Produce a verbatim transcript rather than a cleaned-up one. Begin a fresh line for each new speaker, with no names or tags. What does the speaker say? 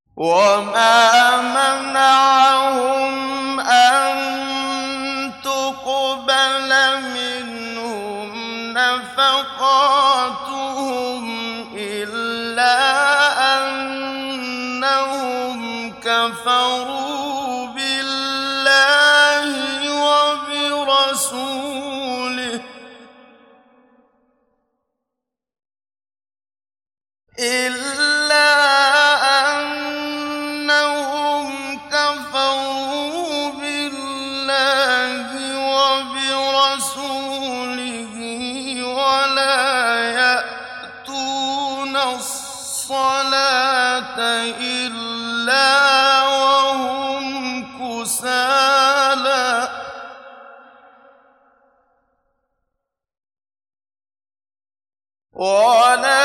وما منعهم أن تقبل منهم نفقاتهم إلا أنهم كفروا بالله وبرسوله إلا أنهم كفروا بالله وبرسوله ولا يأتون الصلاة إلا وهم كسالى ولا